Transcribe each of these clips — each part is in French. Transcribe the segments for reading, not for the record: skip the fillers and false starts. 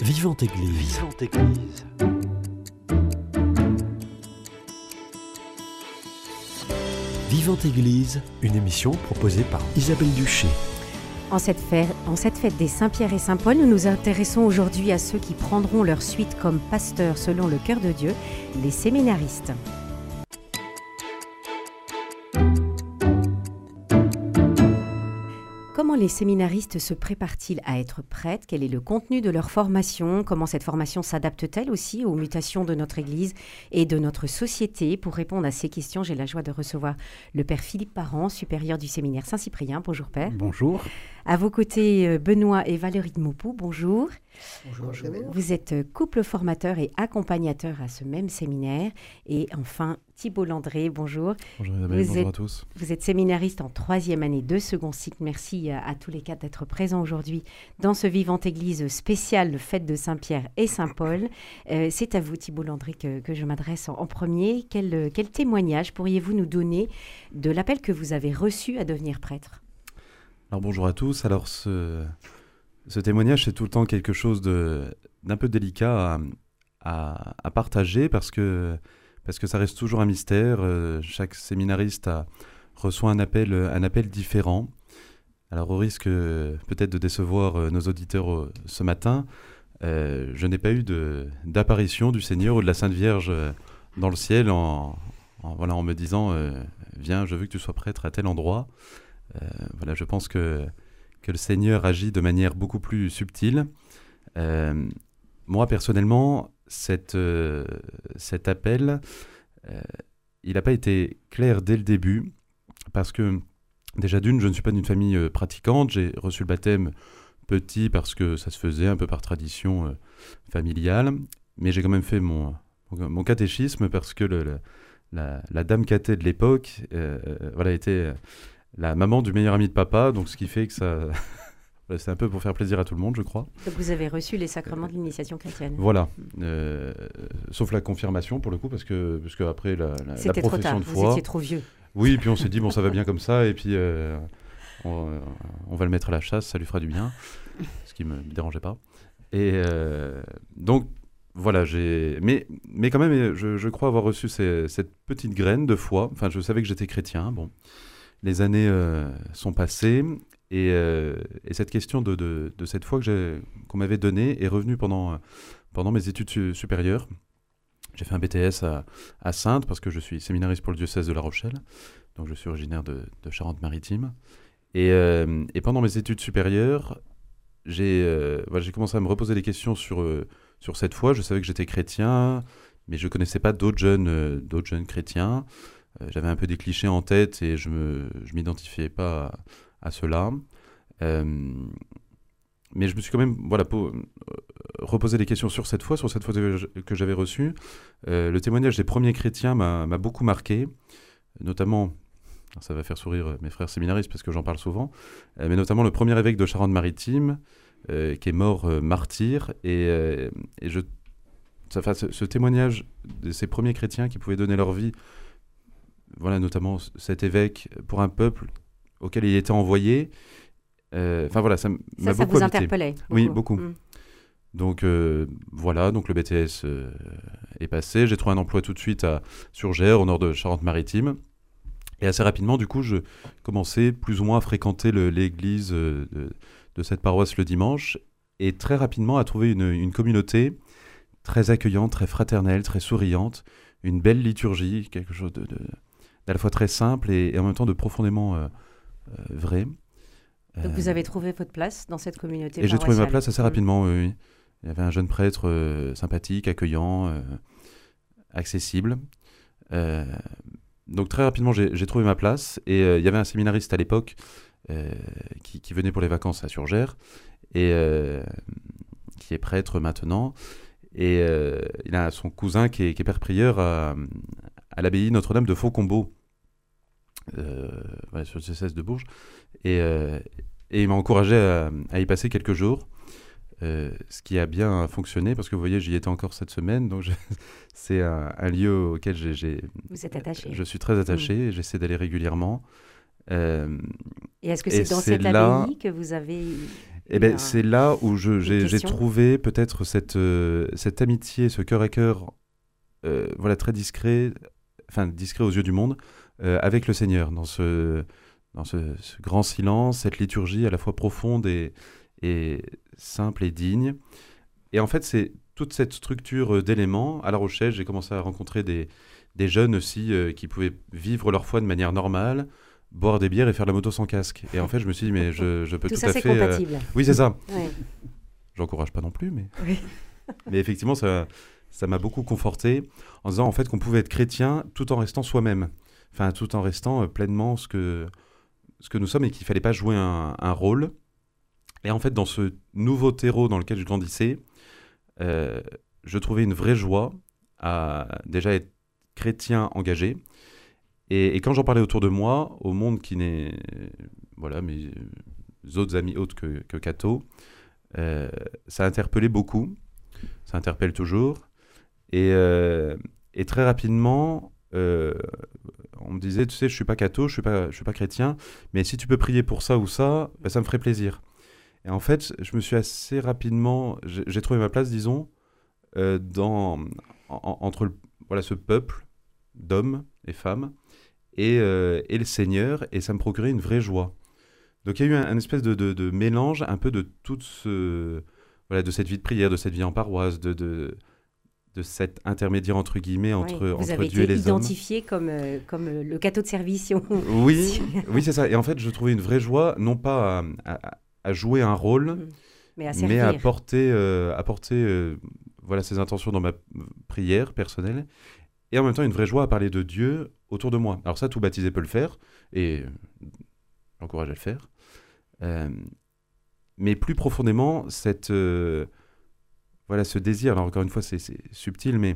Vivante Église. Vivante Église. Vivante Église, une émission proposée par Isabelle Duché. En cette fête des Saint-Pierre et Saint-Paul, nous nous intéressons aujourd'hui à ceux qui prendront leur suite comme pasteurs selon le cœur de Dieu, les séminaristes. Comment les séminaristes se préparent-ils à être prêtres? Quel est le contenu de leur formation? Comment cette formation s'adapte-t-elle aussi aux mutations de notre Église et de notre société? Pour répondre à ces questions, j'ai la joie de recevoir le Père Philippe Parent, supérieur du séminaire Saint-Cyprien. Bonjour Père. Bonjour. À vos côtés, Benoît et Valérie de Maupoux. Bonjour. Bonjour. Vous êtes couple formateur et accompagnateur à ce même séminaire. Et enfin, Thibault Landré, bonjour. Bonjour Isabelle, bonjour à tous. Vous êtes séminariste en 3e année de second cycle. Merci à tous les quatre d'être présents aujourd'hui dans ce Vivante Église spécial Fête de Saint-Pierre et Saint-Paul. C'est à vous Thibault Landré que je m'adresse en premier. Quel témoignage pourriez-vous nous donner de l'appel que vous avez reçu à devenir prêtre? Alors bonjour à tous. Alors ce témoignage, c'est tout le temps quelque chose d'un peu délicat à partager parce que ça reste toujours un mystère. Chaque séminariste reçoit un appel différent. Alors au risque peut-être de décevoir nos auditeurs ce matin, je n'ai pas eu d'apparition du Seigneur ou de la Sainte Vierge dans le ciel en me disant viens, je veux que tu sois prêtre à tel endroit. Je pense que le Seigneur agit de manière beaucoup plus subtile. Moi, personnellement, cet appel, il n'a pas été clair dès le début, parce que, déjà je ne suis pas d'une famille pratiquante. J'ai reçu le baptême petit parce que ça se faisait un peu par tradition familiale, mais j'ai quand même fait mon catéchisme parce que la dame cathé de l'époque était la maman du meilleur ami de papa, donc ce qui fait que ça... c'est un peu pour faire plaisir à tout le monde, je crois. Donc vous avez reçu les sacrements de l'initiation chrétienne. Voilà, sauf la confirmation pour le coup, parce que après la C'était profession trop tard, de foi... vous étiez trop vieux. Oui, puis on s'est dit, bon, ça va bien comme ça, et puis on va le mettre à la chasse, ça lui fera du bien, ce qui ne me dérangeait pas. Et donc, voilà, mais quand même, je crois avoir reçu cette petite graine de foi. Enfin, je savais que j'étais chrétien, bon. Les années sont passées, et cette question de cette foi qu'on m'avait donnée est revenue pendant mes études supérieures. J'ai fait un BTS à Saintes, parce que je suis séminariste pour le diocèse de La Rochelle, donc je suis originaire de Charente-Maritime. Et pendant mes études supérieures, j'ai commencé à me reposer des questions sur cette foi. Je savais que j'étais chrétien, mais je ne connaissais pas d'autres jeunes chrétiens. J'avais un peu des clichés en tête et je m'identifiais pas à cela. Mais je me suis quand même reposé des questions sur cette foi que j'avais reçue. Le témoignage des premiers chrétiens m'a beaucoup marqué, notamment, ça va faire sourire mes frères séminaristes parce que j'en parle souvent, mais notamment le premier évêque de Charente-Maritime qui est mort martyr. Ce témoignage de ces premiers chrétiens qui pouvaient donner leur vie, notamment cet évêque pour un peuple auquel il était envoyé, ça m'a beaucoup habité. Ça vous interpellait beaucoup. Oui, beaucoup. Donc donc le BTS est passé. J'ai trouvé un emploi tout de suite à Surgères, au nord de Charente-Maritime. Et assez rapidement, du coup, je commençais plus ou moins à fréquenter l'église de cette paroisse le dimanche, et très rapidement à trouver une communauté très accueillante, très fraternelle, très souriante, une belle liturgie, quelque chose d'à la fois très simple et en même temps de profondément vrai. Donc vous avez trouvé votre place dans cette communauté paroissiale. Et j'ai trouvé ma place assez rapidement, oui. Il y avait un jeune prêtre sympathique, accueillant, accessible. Donc très rapidement, j'ai trouvé ma place. Et il y avait un séminariste à l'époque qui venait pour les vacances à Surgères, et qui est prêtre maintenant. Et il a son cousin qui est père prieur à l'abbaye Notre-Dame de Faucombault, sur le diocèse de Bourges. Et il m'a encouragé à y passer quelques jours, ce qui a bien fonctionné, parce que vous voyez, j'y étais encore cette semaine, donc c'est un lieu auquel vous êtes attaché. Je suis très attaché, et j'essaie d'aller régulièrement. Et est-ce que c'est dans cette abbaye que vous avez C'est là où j'ai question. trouvé peut-être cette amitié, ce cœur à cœur, voilà, très discret, enfin discret aux yeux du monde, avec le Seigneur, dans ce grand silence, cette liturgie à la fois profonde et simple et digne. Et en fait, c'est toute cette structure d'éléments. À La Rochelle, j'ai commencé à rencontrer des jeunes aussi qui pouvaient vivre leur foi de manière normale, boire des bières et faire la moto sans casque. Et en fait, je me suis dit, mais je peux tout ça, à c'est fait... compatible. Oui, c'est ça. Ouais. J'encourage pas non plus, mais... Oui. Mais effectivement, ça m'a beaucoup conforté en disant en fait qu'on pouvait être chrétien tout en restant soi-même. Enfin, tout en restant pleinement ce que nous sommes et qu'il fallait pas jouer un rôle. Et en fait, dans ce nouveau terreau dans lequel je grandissais, je trouvais une vraie joie à déjà être chrétien engagé. Et quand j'en parlais autour de moi, au monde qui n'est... Voilà, mes autres amis autres que Cato, ça interpellait beaucoup. Ça interpelle toujours. Et très rapidement, on me disait, tu sais, je suis pas catho, je suis pas chrétien, mais si tu peux prier pour ça ou ça, ben, ça me ferait plaisir. Et en fait, je me suis assez rapidement, j'ai trouvé ma place, disons, entre voilà, ce peuple d'hommes et femmes et le Seigneur, et ça me procurait une vraie joie. Donc il y a eu un espèce de mélange un peu de toute voilà, de cette vie de prière, de cette vie en paroisse, de cet intermédiaire entre guillemets entre Dieu et les hommes. Vous avez été identifié comme le catho de service. Oui, oui, c'est ça. Et en fait, je trouvais une vraie joie, non pas à jouer un rôle, mais à porter voilà, ses intentions dans ma prière personnelle, et en même temps une vraie joie à parler de Dieu autour de moi. Alors ça, tout baptisé peut le faire, et j'encourage à le faire. Mais plus profondément, voilà, ce désir, alors encore une fois, c'est subtil, mais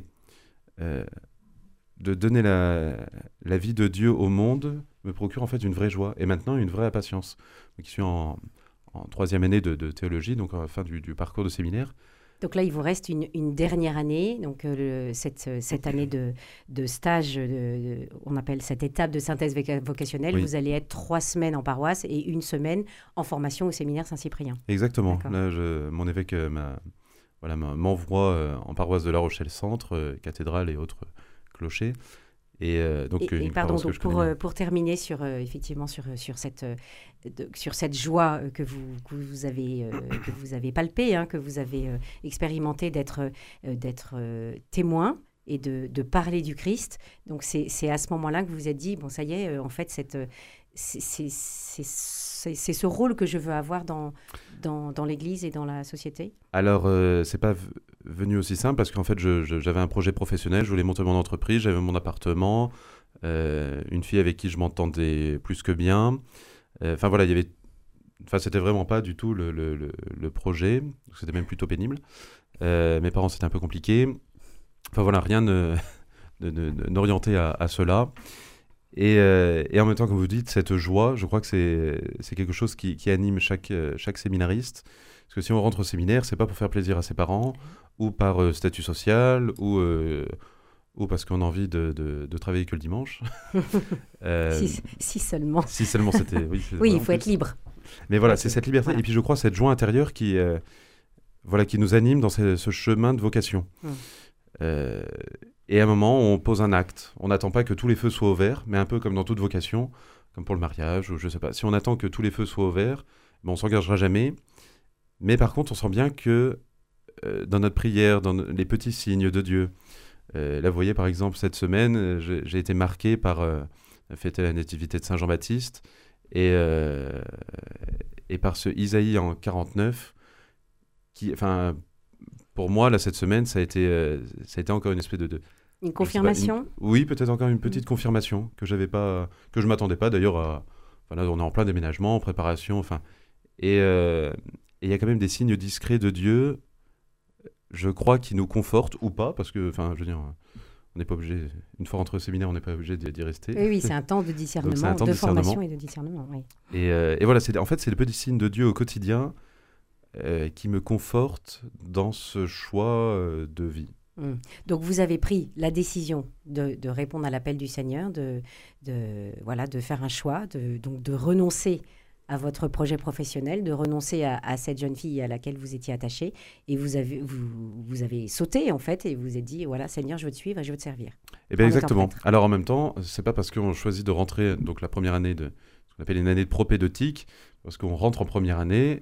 de donner la vie de Dieu au monde me procure en fait une vraie joie, et maintenant une vraie impatience. Donc, je suis en 3e année de théologie, donc à la fin du parcours de séminaire. Donc là, il vous reste une dernière année, donc cette année de stage, on appelle cette étape de synthèse vocationnelle. Oui. Vous allez être 3 semaines en paroisse et 1 semaine en formation au séminaire Saint-Cyprien. Exactement. Là, mon évêque m'envoie en paroisse de La Rochelle Centre, cathédrale et autres clochers. Et pardon, donc pour terminer effectivement sur cette joie que vous avez palpée, hein, que vous avez expérimenté d'être témoin et de parler du Christ. Donc c'est à ce moment-là que vous vous êtes dit, bon ça y est, en fait c'est ce rôle que je veux avoir dans l'Église et dans la société. Alors c'est pas venu aussi simple, parce qu'en fait j'avais un projet professionnel, je voulais monter mon entreprise, j'avais mon appartement, une fille avec qui je m'entendais plus que bien. Enfin voilà, c'était vraiment pas du tout le projet, c'était même plutôt pénible. Mes parents, c'était un peu compliqué. Enfin voilà, rien n'orientait à cela. Et en même temps, comme vous dites, cette joie, je crois que c'est quelque chose qui anime chaque séminariste. Parce que si on rentre au séminaire, c'est pas pour faire plaisir à ses parents, ou par statut social, ou parce qu'on a envie de travailler que le dimanche. Si seulement. Si seulement c'était... Oui, il faut être libre. Mais voilà, c'est cette liberté. Voilà. Et puis je crois cette joie intérieure qui nous anime dans ce chemin de vocation. Et à un moment, on pose un acte. On n'attend pas que tous les feux soient ouverts, mais un peu comme dans toute vocation, comme pour le mariage, ou je sais pas. Si on attend que tous les feux soient ouverts, on s'engagera jamais. Mais par contre, on sent bien que dans notre prière, dans les petits signes de Dieu, là, vous voyez, par exemple, cette semaine, j'ai été marqué par fêter la nativité de Saint Jean-Baptiste, et par ce Isaïe en 49, qui, enfin, pour moi, là, cette semaine, ça a été encore une espèce de une confirmation. Oui, peut-être encore une petite confirmation que je m'attendais pas d'ailleurs à. Enfin, là, on est en plein déménagement, en préparation, enfin, et il y a quand même des signes discrets de Dieu, je crois, qui nous confortent ou pas, parce que, enfin, je veux dire, on n'est pas obligé. Une fois rentré au séminaire, on n'est pas obligé d'y rester. Oui, c'est un temps de discernement, de formation et de discernement. Oui. Et voilà, en fait, c'est le petit signe de Dieu au quotidien qui me conforte dans ce choix de vie. Donc vous avez pris la décision de répondre à l'appel du Seigneur, de faire un choix, donc de renoncer à votre projet professionnel, de renoncer à cette jeune fille à laquelle vous étiez attaché, et vous avez sauté en fait, et vous vous êtes dit, voilà, Seigneur, je veux te suivre et je veux te servir. Eh bien exactement. Alors en même temps, c'est pas parce qu'on choisit de rentrer, donc la première année de ce qu'on appelle une année de propédeutique, parce qu'on rentre en première année,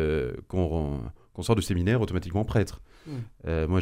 qu'on sort du séminaire automatiquement prêtre. Moi,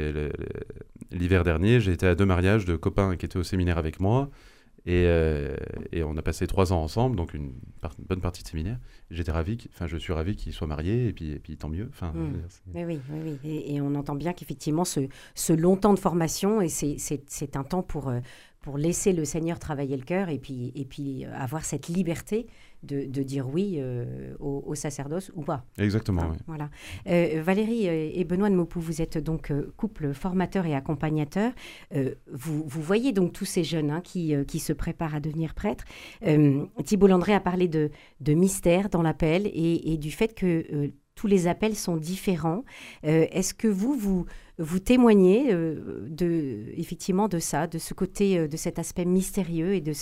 l'hiver dernier, j'ai été à 2 mariages de copains qui étaient au séminaire avec moi. Et on a passé 3 ans ensemble, donc une bonne partie de séminaire. J'étais ravi, je suis ravi qu'ils soient mariés, et puis tant mieux. Oui. Et on entend bien qu'effectivement, ce long temps de formation, et c'est un temps pour laisser le Seigneur travailler le cœur, et puis avoir cette liberté de dire oui au sacerdoce ou pas. Exactement, oui. Voilà. Valérie et Benoît de Maupoux, vous êtes donc couple formateur et accompagnateur. Vous voyez donc tous ces jeunes qui se préparent à devenir prêtres. Thibault Landré a parlé de mystère dans l'appel et du fait que tous les appels sont différents. Est-ce que vous témoignez effectivement de ça, de ce côté, de cet aspect mystérieux et de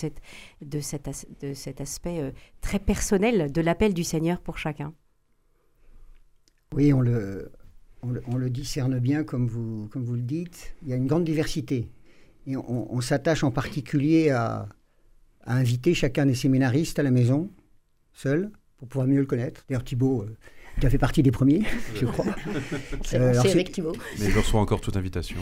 cet aspect très personnel de l'appel du Seigneur pour chacun? Oui, on le discerne bien, comme vous le dites. Il y a une grande diversité. Et on s'attache en particulier à inviter chacun des séminaristes à la maison, seul, pour pouvoir mieux le connaître. D'ailleurs, Thibault... Tu as fait partie des premiers, je crois. C'est avec Thibault. Mais je reçois encore toute invitation.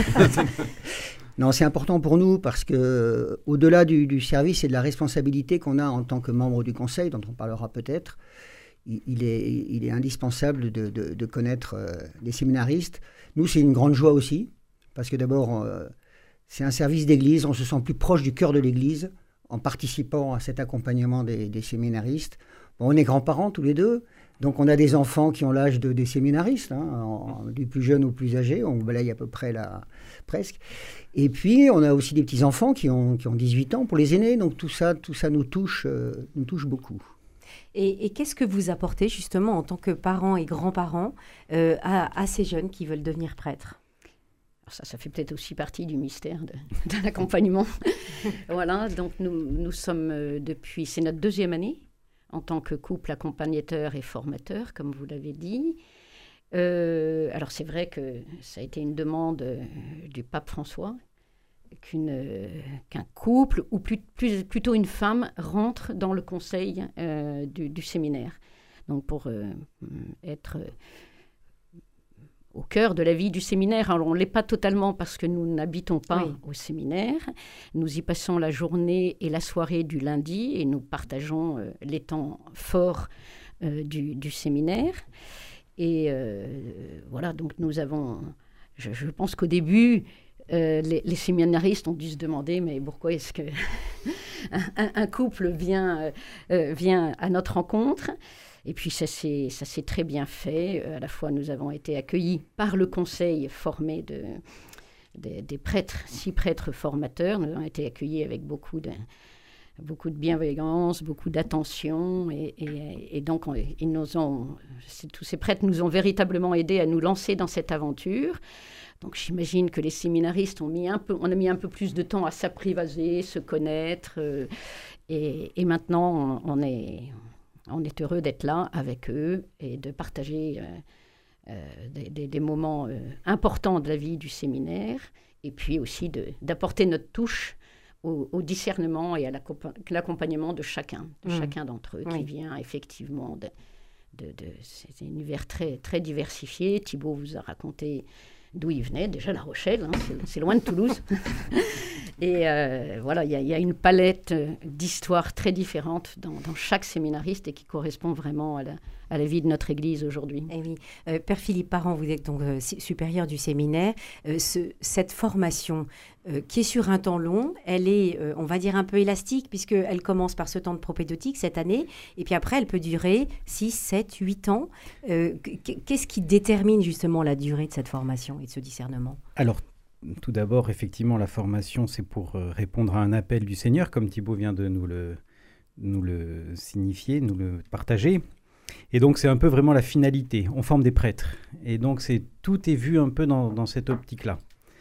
Non, c'est important pour nous parce que, au-delà du service et de la responsabilité qu'on a en tant que membre du Conseil, dont on parlera peut-être, il est indispensable de connaître les séminaristes. Nous, c'est une grande joie aussi, parce que d'abord, c'est un service d'église, on se sent plus proche du cœur de l'église en participant à cet accompagnement des séminaristes. Bon, on est grands-parents tous les deux. Donc, on a des enfants qui ont l'âge des séminaristes, du plus jeune au plus âgé. On balaye à peu près là, presque. Et puis, on a aussi des petits-enfants qui ont 18 ans pour les aînés. Donc, tout ça nous touche beaucoup. Et qu'est-ce que vous apportez, justement, en tant que parents et grands-parents, à ces jeunes qui veulent devenir prêtres? Alors ça fait peut-être aussi partie du mystère de l'accompagnement. Voilà, donc nous sommes c'est notre 2e année en tant que couple accompagnateur et formateur, comme vous l'avez dit. Alors c'est vrai que ça a été une demande du pape François, qu'un couple, ou plutôt une femme, rentre dans le conseil du séminaire. Donc pour être au cœur de la vie du séminaire. Alors, on ne l'est pas totalement parce que nous n'habitons pas au séminaire. Nous y passons la journée et la soirée du lundi et nous partageons les temps forts du séminaire. Et voilà, donc nous avons... Je pense qu'au début, les séminaristes ont dû se demander, mais pourquoi est-ce que un couple vient à notre rencontre ? Et puis ça s'est très bien fait. À la fois, nous avons été accueillis par le conseil formé des prêtres, 6 prêtres formateurs. Nous avons été accueillis avec beaucoup de bienveillance, beaucoup d'attention. Et donc, tous ces prêtres nous ont véritablement aidés à nous lancer dans cette aventure. Donc, j'imagine que les séminaristes on a mis un peu plus de temps à s'apprivoiser, se connaître. Et maintenant, on est heureux d'être là avec eux et de partager des moments importants de la vie du séminaire et puis aussi d'apporter notre touche au discernement et à l'accompagnement de chacun d'entre eux qui vient effectivement de ces univers très, très diversifiés. Thibault vous a raconté d'où il venait, déjà La Rochelle, c'est loin de Toulouse. Et voilà, il y a une palette d'histoires très différentes dans chaque séminariste et qui correspond vraiment à la vie de notre Église aujourd'hui. Eh oui. Père Philippe Parent, vous êtes donc supérieur du séminaire. Cette formation qui est sur un temps long, elle est, on va dire, un peu élastique puisqu'elle commence par ce temps de propédeutique cette année et puis après, elle peut durer 6, 7, 8 ans. Qu'est-ce qui détermine justement la durée de cette formation et de ce discernement ? Alors, tout d'abord, effectivement, la formation, c'est pour répondre à un appel du Seigneur, comme Thibault vient de nous le signifier, nous le partager. Et donc, c'est un peu vraiment la finalité. On forme des prêtres. Et donc, tout est vu un peu dans cette optique-là.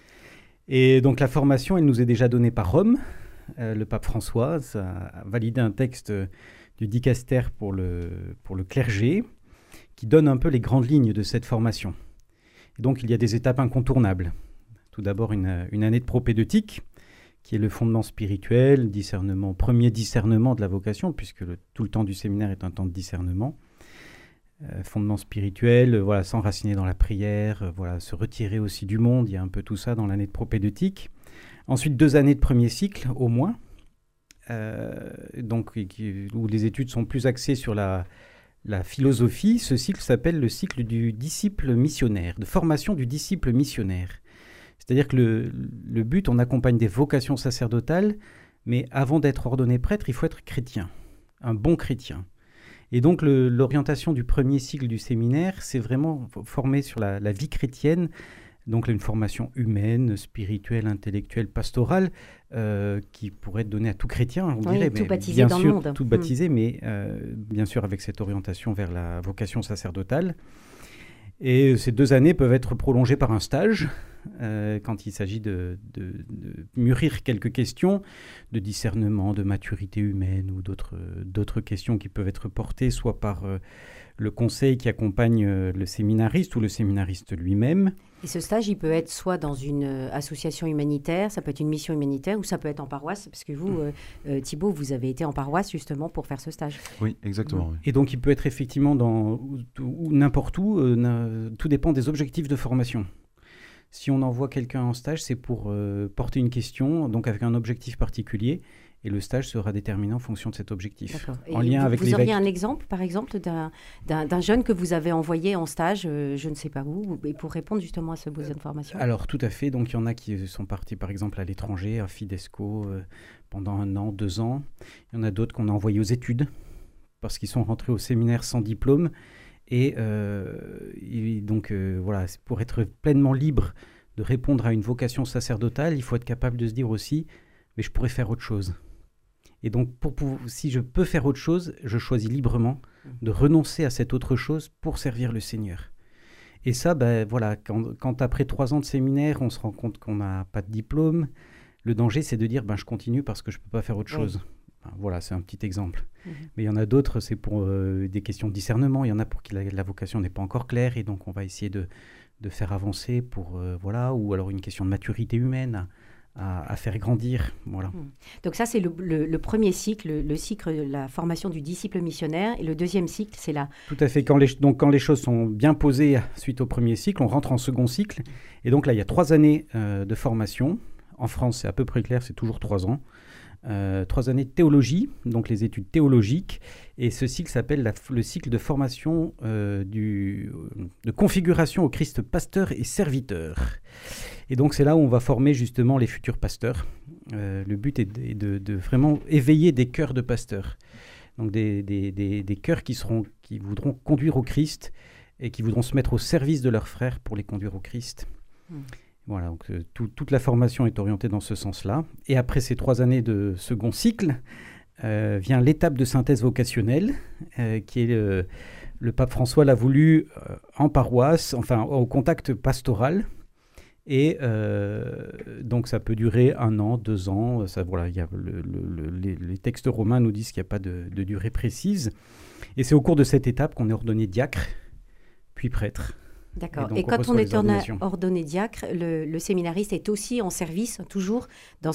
Et donc, la formation, elle nous est déjà donnée par Rome. Le pape François a validé un texte du dicaster pour le clergé, qui donne un peu les grandes lignes de cette formation. Et donc, il y a des étapes incontournables. Tout d'abord, une année de propédeutique, qui est le fondement spirituel, premier discernement de la vocation, puisque tout le temps du séminaire est un temps de discernement. Fondement spirituel, s'enraciner dans la prière, se retirer aussi du monde, il y a un peu tout ça dans l'année de propédeutique. Ensuite, 2 années de premier cycle, au moins, où les études sont plus axées sur la philosophie. Ce cycle s'appelle le cycle du disciple missionnaire, de formation du disciple missionnaire. C'est-à-dire que le but, on accompagne des vocations sacerdotales, mais avant d'être ordonné prêtre, il faut être chrétien, un bon chrétien. Et donc l'orientation du premier cycle du séminaire, c'est vraiment formé sur la vie chrétienne, donc une formation humaine, spirituelle, intellectuelle, pastorale, qui pourrait être donnée à tout chrétien, on dirait. Tout mais baptisé bien dans sûr, le monde. Tout baptisé, mais bien sûr avec cette orientation vers la vocation sacerdotale. Et ces 2 années peuvent être prolongées par un stage, quand il s'agit de mûrir quelques questions de discernement, de maturité humaine ou d'autres questions qui peuvent être portées soit par le conseil qui accompagne le séminariste ou le séminariste lui-même. Et ce stage, il peut être soit dans une association humanitaire, ça peut être une mission humanitaire, ou ça peut être en paroisse, parce que vous, Thibaut, vous avez été en paroisse justement pour faire ce stage. Oui, exactement. Oui. Et donc il peut être effectivement n'importe où, tout dépend des objectifs de formation. Si on envoie quelqu'un en stage, c'est pour porter une question, donc avec un objectif particulier, et le stage sera déterminé en fonction de cet objectif. En lien avec vous auriez un exemple, par exemple, d'un jeune que vous avez envoyé en stage, je ne sais pas où, et pour répondre justement à ce besoin de formation? Alors, tout à fait. Donc, il y en a qui sont partis, par exemple, à l'étranger, à Fidesco, pendant 1 an, 2 ans. Il y en a d'autres qu'on a envoyés aux études, parce qu'ils sont rentrés au séminaire sans diplôme. Et donc, pour être pleinement libre de répondre à une vocation sacerdotale, il faut être capable de se dire aussi, mais je pourrais faire autre chose. Et donc, si je peux faire autre chose, je choisis librement de renoncer à cette autre chose pour servir le Seigneur. Et ça, quand après 3 ans de séminaire, on se rend compte qu'on n'a pas de diplôme, le danger, c'est de dire, je continue parce que je ne peux pas faire autre chose. Voilà, c'est un petit exemple. Mais il y en a d'autres, c'est pour des questions de discernement. Il y en a pour qui la vocation n'est pas encore claire, et donc on va essayer de faire avancer ou alors une question de maturité humaine à faire grandir. Voilà. Donc ça, c'est le premier cycle, le cycle de la formation du disciple missionnaire. Et le deuxième cycle, c'est là. Tout à fait. Quand les choses sont bien posées suite au premier cycle, on rentre en second cycle. Et donc là, il y a 3 années de formation. En France, c'est à peu près clair, c'est toujours 3 ans. 3 années de théologie, donc les études théologiques. Et ce cycle s'appelle le cycle de formation de configuration au Christ pasteur et serviteur. Et donc c'est là où on va former justement les futurs pasteurs. Le but est de vraiment éveiller des cœurs de pasteurs. Donc des cœurs qui voudront conduire au Christ et qui voudront se mettre au service de leurs frères pour les conduire au Christ. Voilà, donc toute la formation est orientée dans ce sens-là. Et après ces 3 années de second cycle, vient l'étape de synthèse vocationnelle, qui est le pape François l'a voulu en paroisse, enfin au contact pastoral. Et donc ça peut durer 1 an, 2 ans. Les textes romains nous disent qu'il n'y a pas de durée précise. Et c'est au cours de cette étape qu'on est ordonné diacre, puis prêtre. D'accord. Et quand on est ordonné diacre, le séminariste est aussi en service, toujours au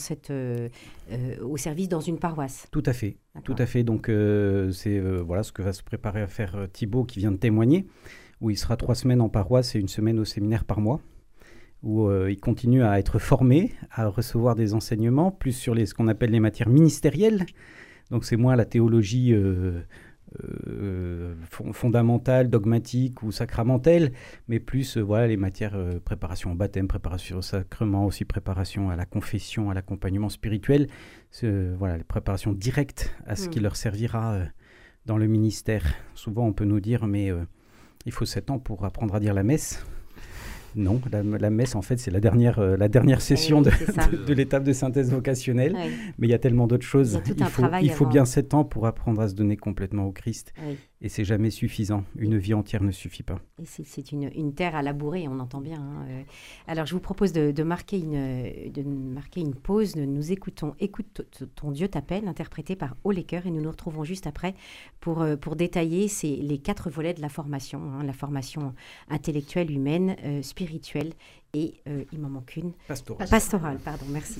service dans une paroisse. Tout à fait. Tout à fait. Donc, c'est ce que va se préparer à faire Thibaut, qui vient de témoigner, où il sera 3 semaines en paroisse et 1 semaine au séminaire par mois, où il continue à être formé, à recevoir des enseignements, plus sur ce qu'on appelle les matières ministérielles. Donc, c'est moins la théologie fondamentale, dogmatique ou sacramentelle, mais plus les matières préparation au baptême, préparation au sacrement, aussi préparation à la confession, à l'accompagnement spirituel, les préparations directes à ce qui leur servira dans le ministère. Souvent on peut nous dire mais il faut 7 ans pour apprendre à dire la messe. Non, la messe, en fait, c'est la dernière session de l'étape de synthèse vocationnelle. Oui. Mais il y a tellement d'autres choses. Il faut bien 7 ans pour apprendre à se donner complètement au Christ Et c'est jamais suffisant. Une vie entière ne suffit pas. Et c'est une terre à labourer, on entend bien. Alors, je vous propose de marquer une pause. Nous écoutons « Écoute, ton Dieu t'appelle », interprété par Haut-les-Cœurs, et nous nous retrouvons juste après pour détailler les 4 volets de la formation. La formation intellectuelle, humaine, spirituelle et, il m'en manque une, pastorale. Pardon, merci.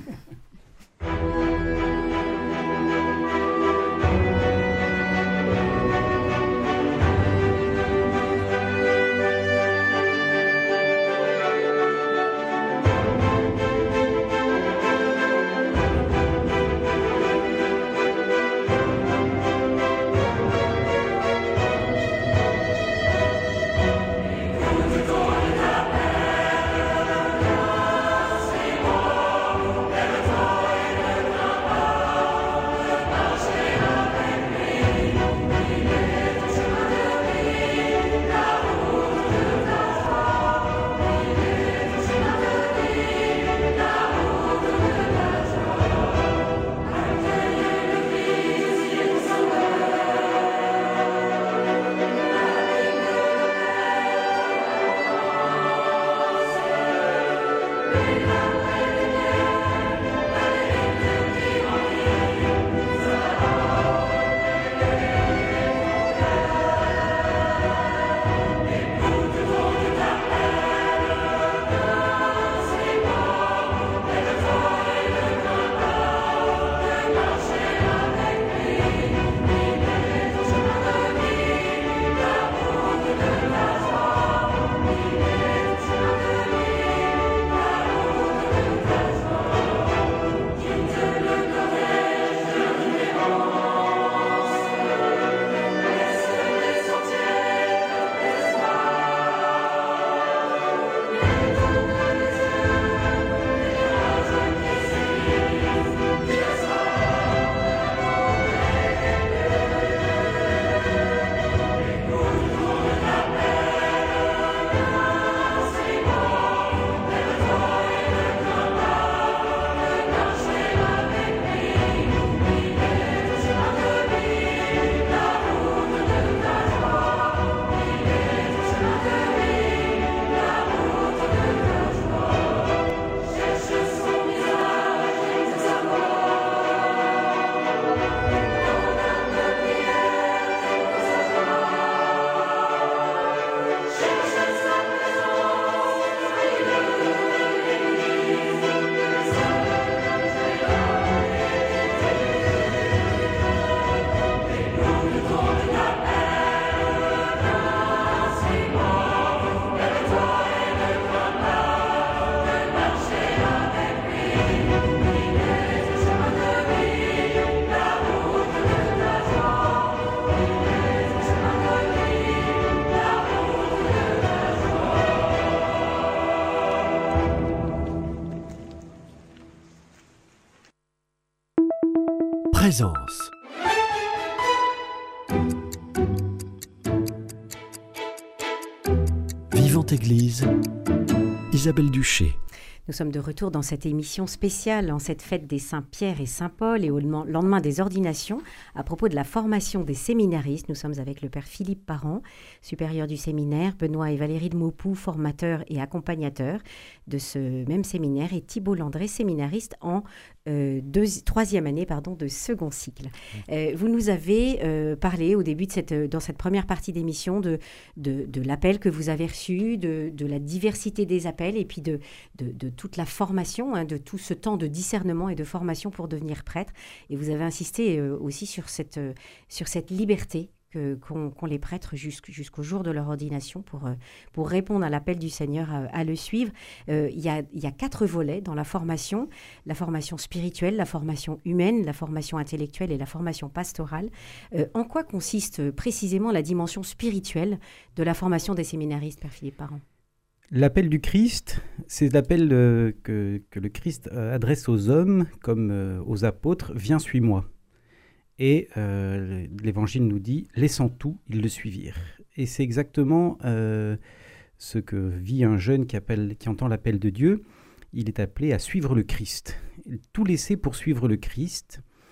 Présence. Vivante Église, Isabelle Duché. Nous sommes de retour dans cette émission spéciale en cette fête des Saint-Pierre et Saint-Paul et au lendemain des ordinations. À propos de la formation des séminaristes, nous sommes avec le père Philippe Parent, supérieur du séminaire, Benoît et Valérie de Maupoux, formateurs et accompagnateurs de ce même séminaire, et Thibault Landré, séminariste en troisième année de second cycle. Vous nous avez parlé au début dans cette première partie d'émission de l'appel que vous avez reçu, de la diversité des appels et puis de toute la formation, de tout ce temps de discernement et de formation pour devenir prêtre. Et vous avez insisté aussi sur cette liberté qu'ont les prêtres jusqu'au jour de leur ordination pour répondre à l'appel du Seigneur à le suivre. Il y a 4 volets dans la formation spirituelle, la formation humaine, la formation intellectuelle et la formation pastorale. En quoi consiste précisément la dimension spirituelle de la formation des séminaristes, Père Philippe Parent ? L'appel du Christ, c'est l'appel que le Christ adresse aux hommes comme aux apôtres, « Viens, suis-moi ». Et l'Évangile nous dit « Laissant tout, ils le suivirent ». Et c'est exactement ce que vit un jeune qui entend l'appel de Dieu. Il est appelé à suivre le Christ. Tout laisser pour suivre le Christ.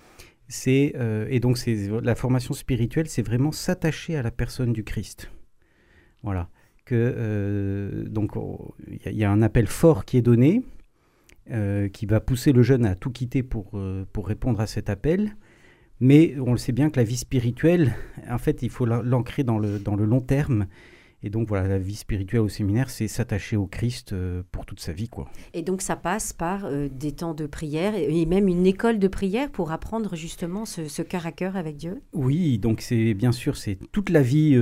Et donc, la formation spirituelle, c'est vraiment s'attacher à la personne du Christ. Voilà. Donc, il y a un appel fort qui est donné, qui va pousser le jeune à tout quitter pour répondre à cet appel. Mais on le sait bien que la vie spirituelle, en fait, il faut l'ancrer dans le long terme. Et donc, voilà, la vie spirituelle au séminaire, c'est s'attacher au Christ pour toute sa vie, quoi. Et donc, ça passe par des temps de prière et même une école de prière pour apprendre justement ce cœur à cœur avec Dieu. Oui, donc c'est bien sûr, c'est toute la vie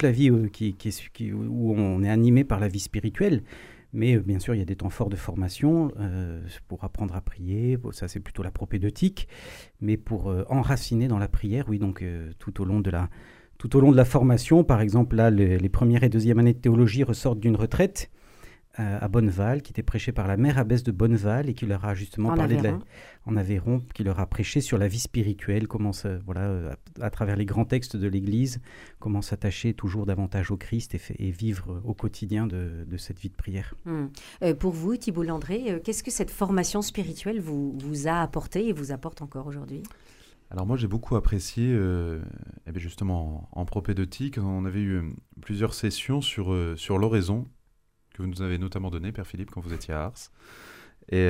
où on est animé par la vie spirituelle. Mais bien sûr, il y a des temps forts de formation pour apprendre à prier. Ça, c'est plutôt la propédeutique. Mais pour enraciner dans la prière, oui, donc tout au long de la formation, par exemple, là, les premières et deuxièmes années de théologie ressortent d'une retraite à Bonneval, qui était prêchée par la mère abbesse de Bonneval et qui leur a justement parlé en Aveyron, qui leur a prêché sur la vie spirituelle, comment à travers les grands textes de l'Église, comment s'attacher toujours davantage au Christ et vivre au quotidien de cette vie de prière. Pour vous, Thibault Landré, qu'est-ce que cette formation spirituelle vous a apporté et vous apporte encore aujourd'hui ? Alors moi j'ai beaucoup apprécié, justement en propédeutique, on avait eu plusieurs sessions sur l'oraison, que vous nous avez notamment donné, Père Philippe, quand vous étiez à Ars. Et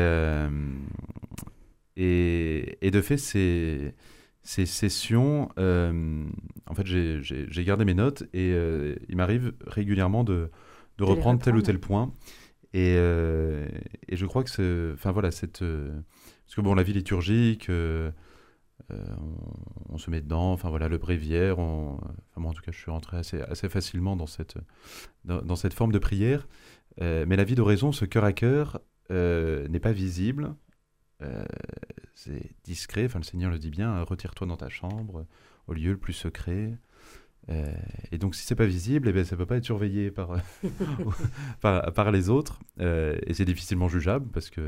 de fait, ces sessions, en fait j'ai gardé mes notes et il m'arrive régulièrement de reprendre tel ou tel point. Et je crois que parce que bon, la vie liturgique... on se met dedans, le bréviaire, moi en tout cas je suis rentré assez facilement dans cette forme de prière, mais la vie d'oraison, ce cœur à cœur, n'est pas visible, c'est discret, le Seigneur le dit bien, retire-toi dans ta chambre, au lieu le plus secret, et donc si c'est pas visible, ça peut pas être surveillé par les autres, et c'est difficilement jugeable, parce que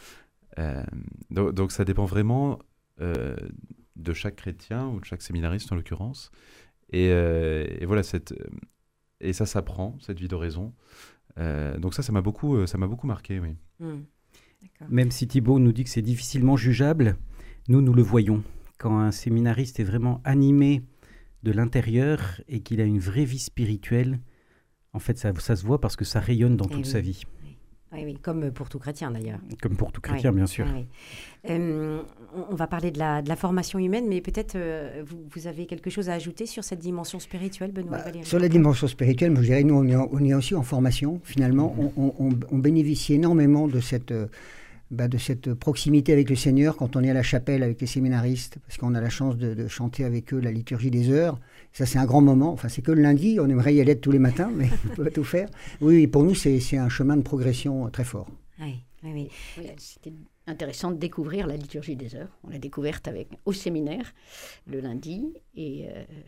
donc ça dépend vraiment de chaque chrétien ou de chaque séminariste en l'occurrence, et voilà, et ça s'apprend, cette vie d'oraison, donc ça m'a beaucoup marqué, oui. Même si Thibault nous dit que c'est difficilement jugeable, nous le voyons. Quand un séminariste est vraiment animé de l'intérieur et qu'il a une vraie vie spirituelle, en fait ça se voit parce que ça rayonne dans toute sa vie. Oui, comme pour tout chrétien d'ailleurs. Comme pour tout chrétien, bien sûr. On va parler de la formation humaine, mais peut-être vous avez quelque chose à ajouter sur cette dimension spirituelle, Benoît Valéry. Sur la dimension spirituelle, moi, je dirais, nous, on est aussi en formation. Finalement, on bénéficie énormément de cette proximité avec le Seigneur quand on est à la chapelle avec les séminaristes, parce qu'on a la chance de chanter avec eux la liturgie des heures. Ça, c'est un grand moment. Enfin, c'est que le lundi, on aimerait y aller tous les matins, mais on ne peut pas tout faire. Oui, pour nous, c'est un chemin de progression très fort. Oui, c'était intéressant de découvrir la liturgie des heures. On l'a découverte au séminaire le lundi, et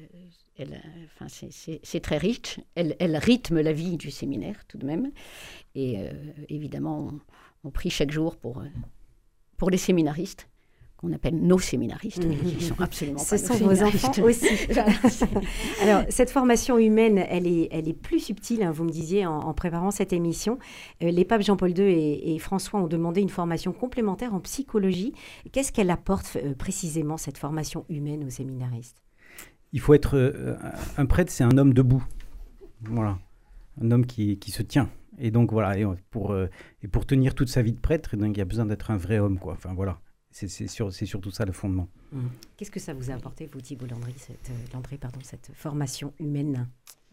c'est très riche. Elle rythme la vie du séminaire tout de même. Et évidemment, on prie chaque jour pour les séminaristes, qu'on appelle nos séminaristes, mais qui sont absolument pas nos séminaristes. Ce sont vos enfants aussi. Alors, cette formation humaine, elle est plus subtile, hein, vous me disiez en préparant cette émission. Les papes Jean-Paul II et François ont demandé une formation complémentaire en psychologie. Qu'est-ce qu'elle apporte précisément, cette formation humaine aux séminaristes ? Il faut être... un prêtre, c'est un homme debout. Voilà. Un homme qui se tient. Et donc, voilà. Et pour tenir toute sa vie de prêtre, donc, il y a besoin d'être un vrai homme, quoi. Enfin, voilà. C'est surtout ça le fondement. Qu'est-ce que ça vous a apporté, vous, Thibault Landré, cette formation humaine ?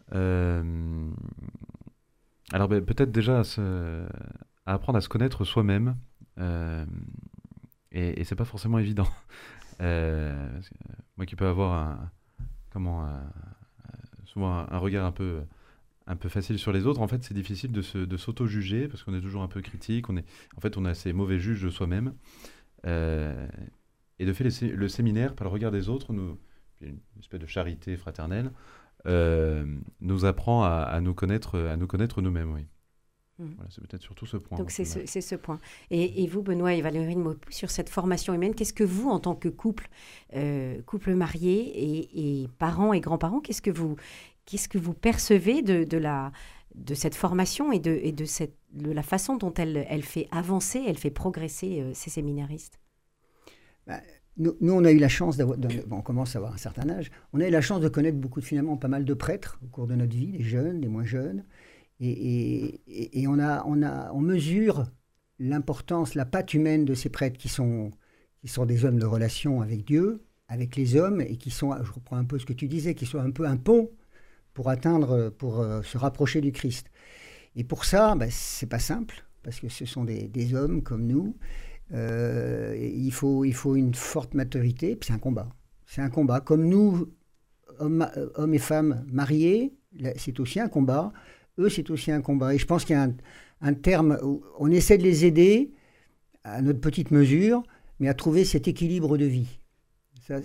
Alors peut-être déjà à apprendre à se connaître soi-même, et c'est pas forcément évident. Moi qui peux avoir souvent un regard un peu facile sur les autres, en fait c'est difficile de s'auto-juger parce qu'on est toujours un peu critique, on est assez mauvais juge de soi-même. Et de fait, le séminaire, par le regard des autres, une espèce de charité fraternelle, nous apprend à nous connaître nous-mêmes, oui. Voilà, c'est peut-être surtout ce point. Donc c'est ce point. Et vous, Benoît et Valérie Maupoux, sur cette formation humaine, qu'est-ce que vous, en tant que couple marié et parents et grands-parents, qu'est-ce que vous percevez de cette formation et de la façon dont elle fait avancer, elle fait progresser ces séminaristes ? nous, on a eu la chance d'avoir, on commence à avoir un certain âge, on a eu la chance de connaître finalement pas mal de prêtres au cours de notre vie, des jeunes, des moins jeunes, et on mesure l'importance, la patte humaine de ces prêtres qui sont des hommes de relation avec Dieu, avec les hommes, et qui sont, je reprends un peu ce que tu disais, qui sont un peu un pont pour se rapprocher du Christ. Et pour ça, c'est pas simple, parce que ce sont des hommes comme nous. Il faut une forte maturité, puis c'est un combat. C'est un combat. Comme nous, hommes et femmes mariés, c'est aussi un combat. Eux, c'est aussi un combat. Et je pense qu'il y a un terme où on essaie de les aider à notre petite mesure, mais à trouver cet équilibre de vie. Ça,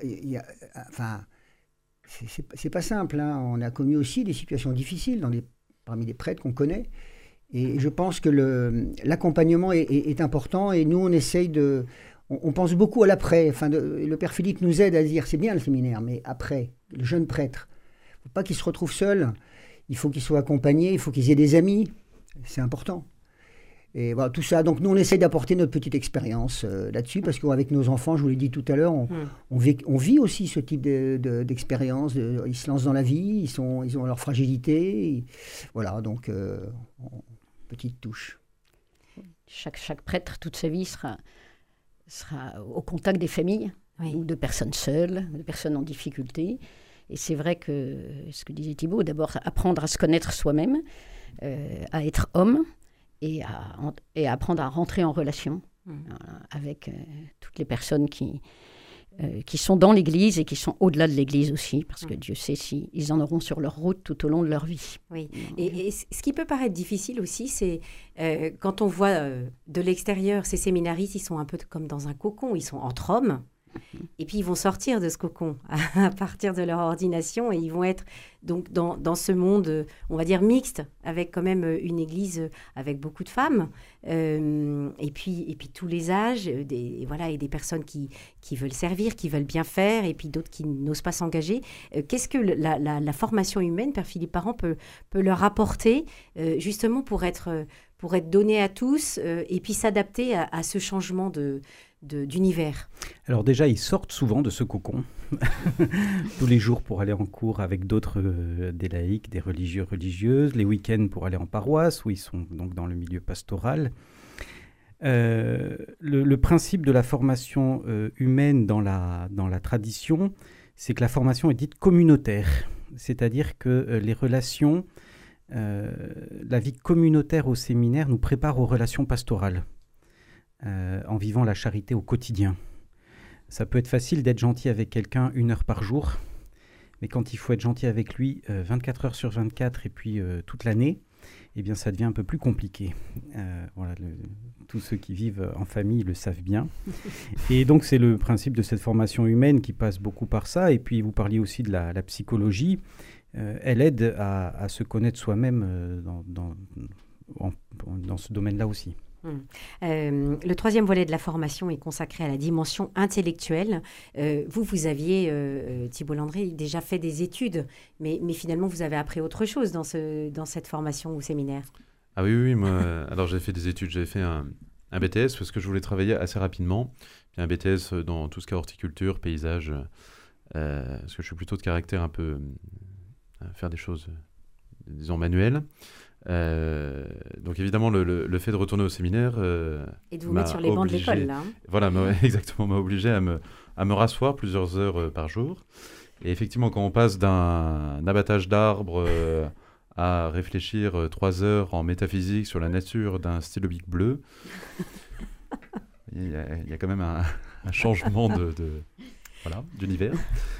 c'est pas simple. Hein. On a connu aussi des situations difficiles parmi les prêtres qu'on connaît. Et je pense que l'accompagnement est important. Et nous, on essaye on pense beaucoup à l'après. Le Père Philippe nous aide à dire, c'est bien le séminaire, mais après, le jeune prêtre, il ne faut pas qu'il se retrouve seul. Il faut qu'il soit accompagné, il faut qu'ils aient des amis. C'est important. Et voilà, tout ça. Donc, nous, on essaye d'apporter notre petite expérience là-dessus, parce qu'avec nos enfants, je vous l'ai dit tout à l'heure, on vit aussi ce type d'expérience. Ils se lancent dans la vie, ils ont leur fragilité. Voilà, donc, petite touche. Chaque prêtre, toute sa vie, sera au contact des familles, ou de personnes seules, de personnes en difficulté. Et c'est vrai que, ce que disait Thibaut, d'abord apprendre à se connaître soi-même, à être homme, et à apprendre à rentrer en relation avec toutes les personnes qui sont dans l'Église et qui sont au-delà de l'Église aussi, parce que Dieu sait s'ils en auront sur leur route tout au long de leur vie. Oui, et ce qui peut paraître difficile aussi, c'est quand on voit de l'extérieur, ces séminaristes, ils sont un peu comme dans un cocon, ils sont entre hommes. Et puis ils vont sortir de ce cocon à partir de leur ordination et ils vont être donc dans ce monde, on va dire mixte, avec quand même une église avec beaucoup de femmes et puis tous les âges, et des personnes qui veulent servir, qui veulent bien faire, et puis d'autres qui n'osent pas s'engager. Qu'est-ce que la formation humaine, Père Philippe Parent, peut leur apporter justement pour être donnée à tous et puis s'adapter à ce changement d'univers? Alors déjà, ils sortent souvent de ce cocon tous les jours pour aller en cours avec d'autres, des laïcs, des religieux, religieuses, les week-ends pour aller en paroisse, où ils sont donc dans le milieu pastoral. Le principe de la formation humaine dans la tradition, c'est que la formation est dite communautaire, c'est-à-dire que les relations, la vie communautaire au séminaire nous prépare aux relations pastorales. En vivant la charité au quotidien. Ça peut être facile d'être gentil avec quelqu'un 1 heure par jour, mais quand il faut être gentil avec lui 24 heures sur 24 et puis toute l'année, eh bien ça devient un peu plus compliqué. Voilà, tous ceux qui vivent en famille le savent bien. Et donc c'est le principe de cette formation humaine qui passe beaucoup par ça. Et puis vous parliez aussi de la psychologie. Elle aide à se connaître soi-même dans ce domaine-là aussi. Le 3e volet de la formation est consacré à la dimension intellectuelle. Vous aviez, Thibaut Landry, déjà fait des études, mais finalement, vous avez appris autre chose dans cette formation ou séminaire. Ah oui, moi, alors j'ai fait des études, j'ai fait un BTS parce que je voulais travailler assez rapidement. Puis un BTS dans tout ce qui est horticulture, paysage, parce que je suis plutôt de caractère un peu à faire des choses, disons, manuelles. Donc évidemment le fait de retourner au séminaire et de vous mettre sur les bancs de l'école là. Voilà, exactement, m'a obligé à me rasseoir plusieurs heures par jour. Et effectivement, quand on passe d'un abattage d'arbres à réfléchir 3 heures en métaphysique sur la nature d'un stylobique bleu, il y a quand même un changement d'univers.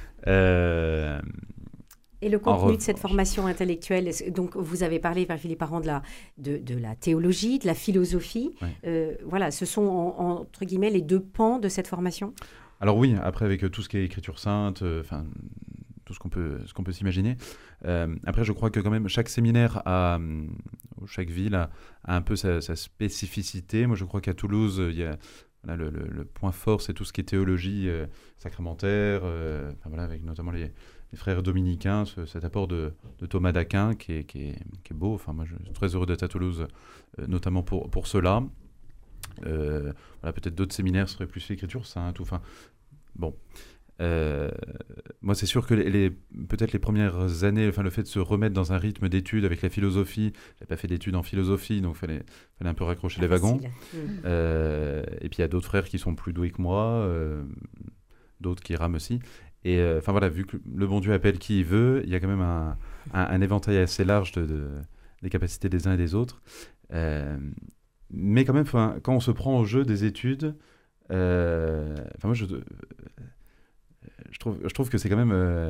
Et le contenu de cette formation intellectuelle, donc vous avez parlé, Père Philippe Parent, de la théologie, de la philosophie. Ouais. Voilà, ce sont entre guillemets les 2 pans de cette formation. Alors oui, après avec tout ce qui est écriture sainte, tout ce qu'on peut s'imaginer. Après, je crois que quand même chaque séminaire chaque ville a un peu sa spécificité. Moi, je crois qu'à Toulouse, il y a le point fort, c'est tout ce qui est théologie sacramentaire, avec notamment les frères dominicains, cet apport de Thomas d'Aquin qui est beau. Enfin, moi, je suis très heureux d'être à Toulouse, notamment pour cela. Peut-être d'autres séminaires seraient plus l'écriture sainte. Bon. Moi, c'est sûr que peut-être les premières années, enfin, le fait de se remettre dans un rythme d'études avec la philosophie, je n'avais pas fait d'études en philosophie, donc il fallait un peu raccrocher les wagons. Et puis il y a d'autres frères qui sont plus doués que moi, d'autres qui rament aussi. Et enfin voilà, vu que le bon Dieu appelle qui il veut, il y a quand même un éventail assez large des capacités des uns et des autres. Mais quand même, quand on se prend au jeu des études, moi je trouve que c'est quand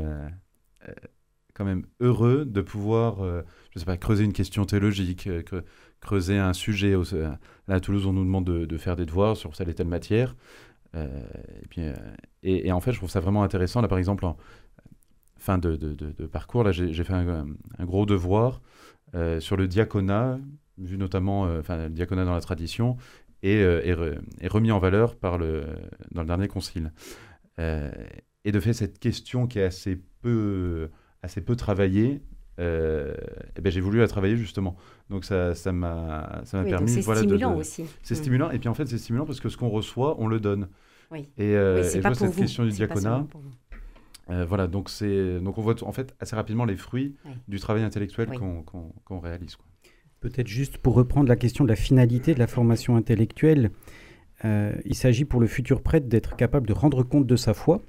même heureux de pouvoir, je sais pas, creuser une question théologique, creuser un sujet. Là, à Toulouse, on nous demande de faire des devoirs sur telle et telle matière. Et en fait, je trouve ça vraiment intéressant. Là, par exemple, en fin de parcours, là, j'ai fait un gros devoir sur le diaconat, vu notamment le diaconat dans la tradition, et remis en valeur dans le dernier concile. Et de fait, cette question qui est assez peu travaillée, j'ai voulu la travailler justement. Donc ça m'a permis. C'est stimulant aussi. C'est stimulant. Et puis en fait, c'est stimulant parce que ce qu'on reçoit, on le donne. Oui. Et c'est je pas vois pour cette vous. question du C'est diaconat. Voilà, donc on voit en fait assez rapidement les fruits du travail intellectuel qu'on réalise, quoi. Peut-être juste pour reprendre la question de la finalité de la formation intellectuelle, il s'agit pour le futur prêtre d'être capable de rendre compte de sa foi,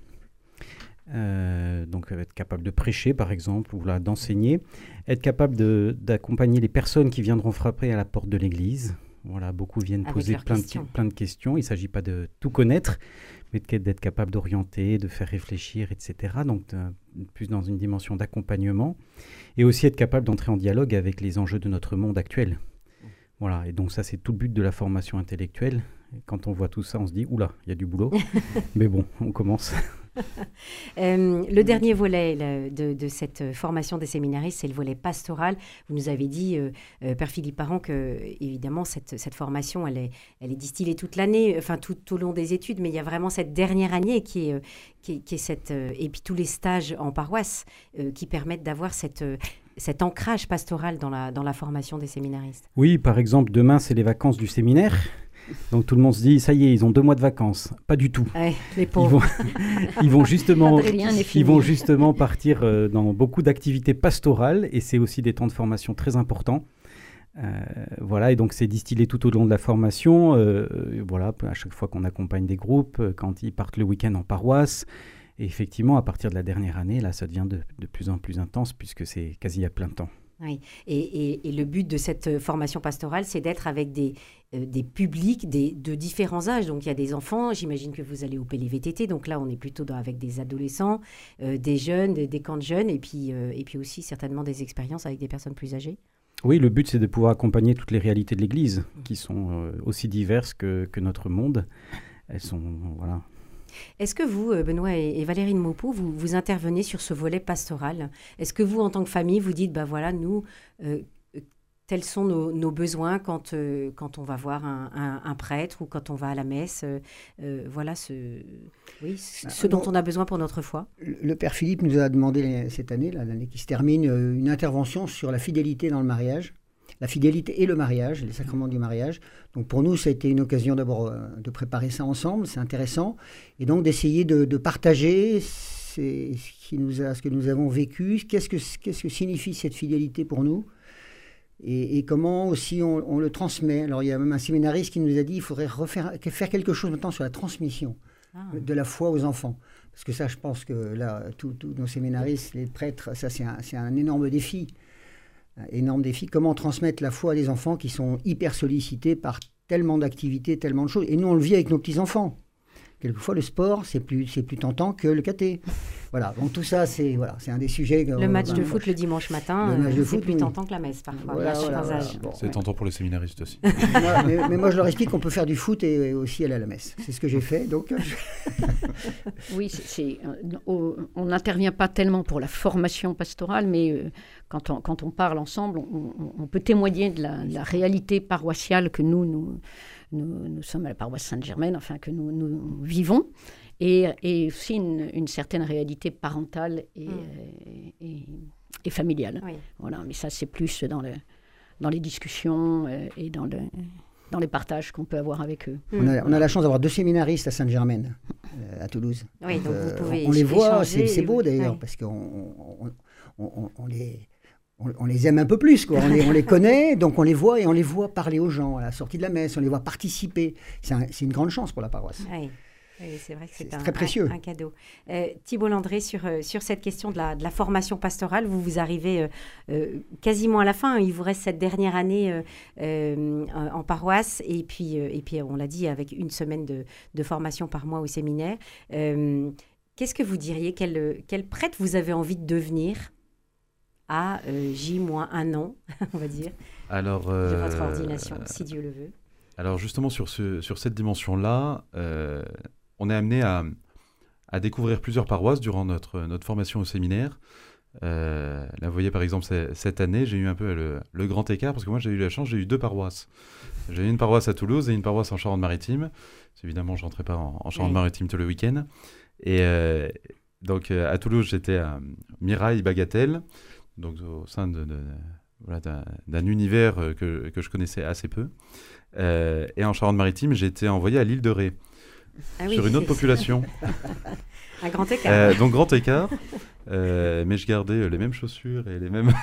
donc être capable de prêcher par exemple, ou d'enseigner, être capable d'accompagner les personnes qui viendront frapper à la porte de l'église. Voilà, beaucoup viennent poser plein de questions. Il ne s'agit pas de tout connaître, mais d'être capable d'orienter, de faire réfléchir, etc. Donc plus dans une dimension d'accompagnement, et aussi être capable d'entrer en dialogue avec les enjeux de notre monde actuel. Voilà, et donc ça c'est tout le but de la formation intellectuelle. Et quand on voit tout ça, on se dit, oula, il y a du boulot. Mais bon, on commence. Le dernier volet de cette formation des séminaristes, c'est le volet pastoral. Vous nous avez dit, Père Philippe Parent, que évidemment cette formation, elle est distillée toute l'année, enfin tout au long des études, mais il y a vraiment cette dernière année qui est cette, et puis tous les stages en paroisse qui permettent d'avoir cet ancrage pastoral dans la formation des séminaristes. Oui, par exemple, demain, c'est les vacances du séminaire. Donc tout le monde se dit, ça y est, ils ont 2 mois de vacances. Pas du tout. Ouais, les pauvres. Ils vont justement partir dans beaucoup d'activités pastorales, et c'est aussi des temps de formation très importants. Voilà, et donc c'est distillé tout au long de la formation. Voilà, à chaque fois qu'on accompagne des groupes, quand ils partent le week-end en paroisse. Et effectivement, à partir de la dernière année, là, ça devient de plus en plus intense, puisque c'est quasi à plein temps. Oui, et le but de cette formation pastorale, c'est d'être avec des publics de différents âges. Donc, il y a des enfants, j'imagine que vous allez au PLVTT, donc là, on est plutôt avec des adolescents, des jeunes, des camps de jeunes, et puis aussi certainement des expériences avec des personnes plus âgées. Oui, le but, c'est de pouvoir accompagner toutes les réalités de l'Église, qui sont aussi diverses que notre monde. Elles sont, voilà... Est-ce que vous, Benoît et Valérie de Maupeou, vous intervenez sur ce volet pastoral? Est-ce que vous, en tant que famille, vous dites, voilà, nous, tels sont nos besoins quand on va voir un prêtre ou quand on va à la messe, voilà ce dont on a besoin pour notre foi? Le Père Philippe nous a demandé cette année, l'année qui se termine, une intervention sur la fidélité dans le mariage. La fidélité et le mariage, les sacrements du mariage. Donc pour nous, ça a été une occasion d'abord de préparer ça ensemble, c'est intéressant. Et donc d'essayer de partager ce que nous avons vécu, qu'est-ce que signifie cette fidélité pour nous, et comment aussi on le transmet. Alors il y a même un séminariste qui nous a dit qu'il faudrait faire quelque chose maintenant sur la transmission de la foi aux enfants. Parce que ça, je pense que là, tous nos séminaristes, les prêtres, ça c'est un énorme défi. Énorme défi, comment transmettre la foi à des enfants qui sont hyper sollicités par tellement d'activités, tellement de choses. Et nous, on le vit avec nos petits-enfants. Quelquefois, le sport, c'est plus tentant que le caté. Voilà, donc tout ça, c'est un des sujets... Le match de foot le dimanche matin, c'est plus tentant que la messe, parfois. Voilà. Bon, c'est tentant pour les séminaristes aussi. mais moi, je leur explique qu'on peut faire du foot et aussi aller à la messe. C'est ce que j'ai fait, donc... Oui, on n'intervient pas tellement pour la formation pastorale, mais quand on parle ensemble, on peut témoigner de la réalité paroissiale que nous sommes à la paroisse Sainte-Germaine, enfin que nous vivons, et aussi une certaine réalité parentale et familiale. Oui. Voilà, mais ça, c'est plus dans les discussions et dans dans les partages qu'on peut avoir avec eux. On a la chance d'avoir 2 séminaristes à Sainte-Germaine, à Toulouse. Oui, donc vous pouvez on les voit, échanger, c'est beau d'ailleurs, ouais. parce on les aime un peu plus, quoi. On les connaît, donc on les voit et on les voit parler aux gens à la sortie de la messe, on les voit participer. C'est une grande chance pour la paroisse. Oui. Oui, c'est vrai que c'est très précieux. Un cadeau. Thibault Landré, sur cette question de la formation pastorale, vous arrivez quasiment à la fin. Il vous reste cette dernière année en paroisse et puis on l'a dit, avec une semaine de formation par mois au séminaire. Qu'est-ce que vous diriez, quel prêtre vous avez envie de devenir à J-1 an, on va dire, de votre ordination, si Dieu le veut? Alors justement, sur cette dimension-là, on est amené à découvrir plusieurs paroisses durant notre formation au séminaire. Là, vous voyez, par exemple, cette année, j'ai eu un peu le grand écart, parce que moi, j'ai eu la chance, j'ai eu 2 paroisses. J'ai eu une paroisse à Toulouse et une paroisse en Charente-Maritime. Évidemment, je ne rentrais pas en Charente-Maritime tout le week-end. Et donc, à Toulouse, j'étais à Mirail Bagatelle, donc au sein d'un univers que je connaissais assez peu. Et en Charente-Maritime, j'ai été envoyé à l'île de Ré, sur une autre population. Un grand écart. Donc grand écart, mais je gardais les mêmes chaussures et les mêmes...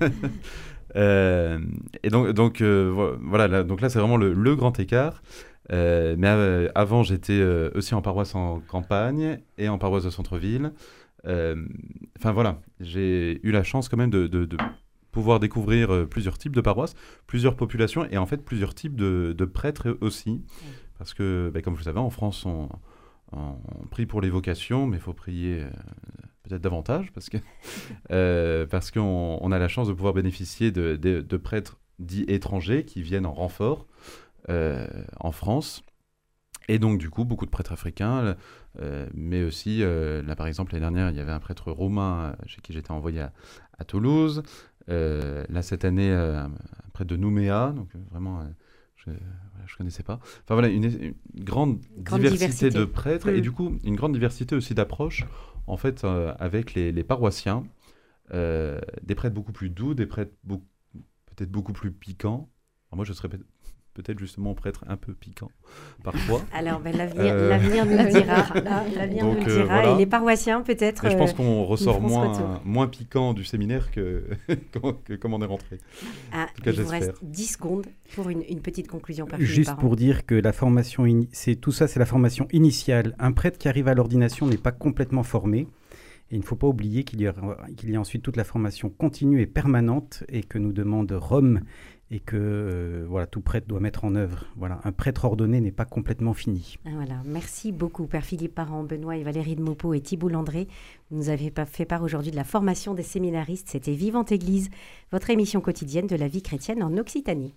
et donc voilà, donc là c'est vraiment le grand écart. Mais avant j'étais aussi en paroisse en campagne et en paroisse de centre-ville. Enfin voilà, j'ai eu la chance quand même de pouvoir découvrir plusieurs types de paroisses, plusieurs populations et en fait plusieurs types de prêtres aussi. Parce que, comme vous le savez, en France, on prie pour les vocations, mais il faut prier peut-être davantage parce qu'on a la chance de pouvoir bénéficier de prêtres dits étrangers qui viennent en renfort en France. Et donc, du coup, beaucoup de prêtres africains, mais aussi, là par exemple, l'année dernière, il y avait un prêtre roumain chez qui j'étais envoyé à Toulouse. Là, cette année, un prêtre de Nouméa, donc vraiment... je ne connaissais pas. Enfin voilà, une grande diversité de prêtres et du coup, une grande diversité aussi d'approches, en fait, avec les paroissiens. Des prêtres beaucoup plus doux, des prêtres peut-être beaucoup plus piquants. Alors moi, je serais peut-être justement prêtre un peu piquant, parfois. Alors, l'avenir nous le dira. L'avenir nous le dira. Voilà. Et les paroissiens, peut-être... Et je pense qu'on ressort moins piquant du séminaire que comme on est rentré. En tout cas, il vous reste 10 secondes pour une petite conclusion. Juste pour dire que la formation, tout ça, c'est la formation initiale. Un prêtre qui arrive à l'ordination n'est pas complètement formé. Et il ne faut pas oublier qu'il y a ensuite toute la formation continue et permanente et que nous demande Rome et que tout prêtre doit mettre en œuvre. Voilà, un prêtre ordonné n'est pas complètement fini. Voilà, merci beaucoup Père Philippe Parent, Benoît et Valérie de Maupeau et Thibault Landré. Vous nous avez fait part aujourd'hui de la formation des séminaristes. C'était Vivante Église, votre émission quotidienne de la vie chrétienne en Occitanie.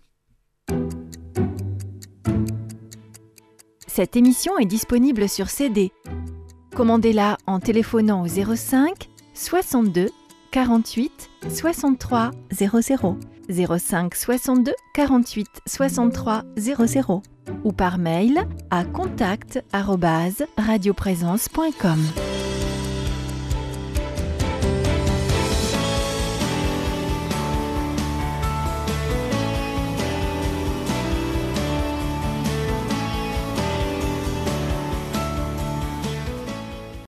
Cette émission est disponible sur CD. Commandez-la en téléphonant au 05 62 48 63 00, 05 62 48 63 00 ou par mail à contact@radioprésence.com.